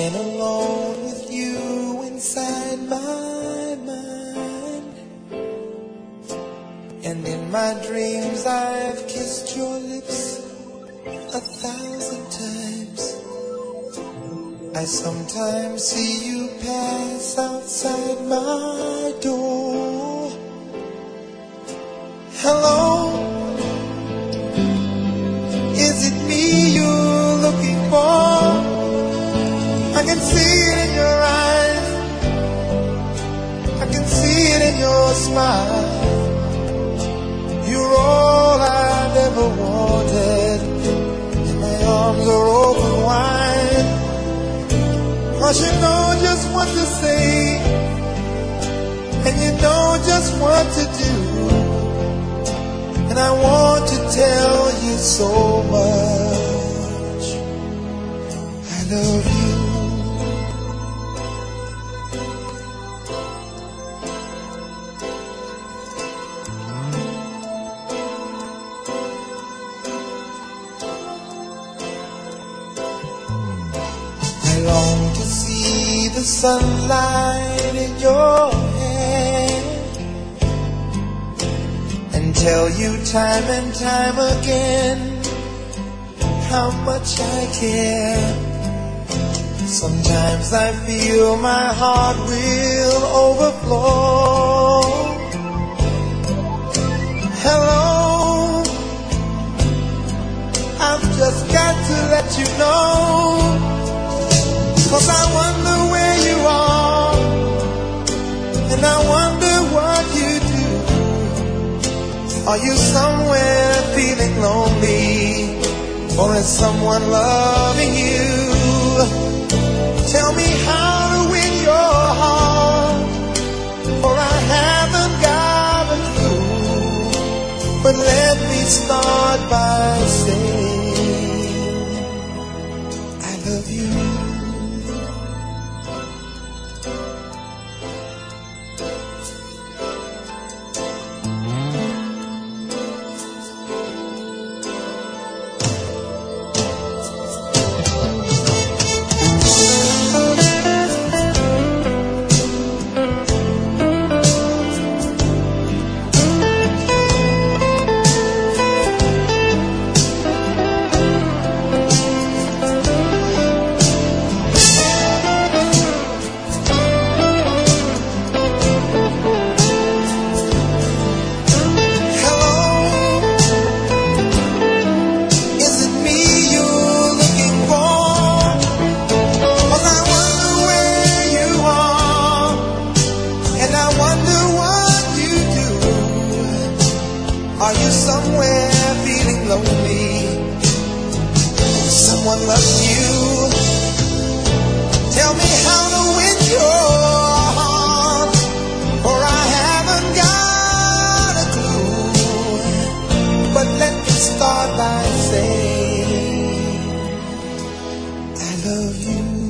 been alone with you inside my mind, and in my dreams I've kissed your lips 1,000 times. I sometimes see you pass outside my door. Hello, is it me you're looking for? I can see it in your eyes, I can see it in your smile. You're all I've ever wanted, and my arms are open wide. 'Cause you know just what to say, and you know just what to do, and I want to tell you so much. I love you. I long to see the sunlight in your hair and tell you time and time again how much I care. Sometimes I feel my heart will overflow. Hello, I've just got to let you know, 'cause I wonder where you are, and I wonder what you do. Are you somewhere feeling lonely, or is someone loving you? Tell me how to win your heart, for I haven't got a clue. But let me start by saying I love you. Are you somewhere feeling lonely? Someone loves you. Tell me how to win your heart, for I haven't got a clue. But let me start by saying I love you.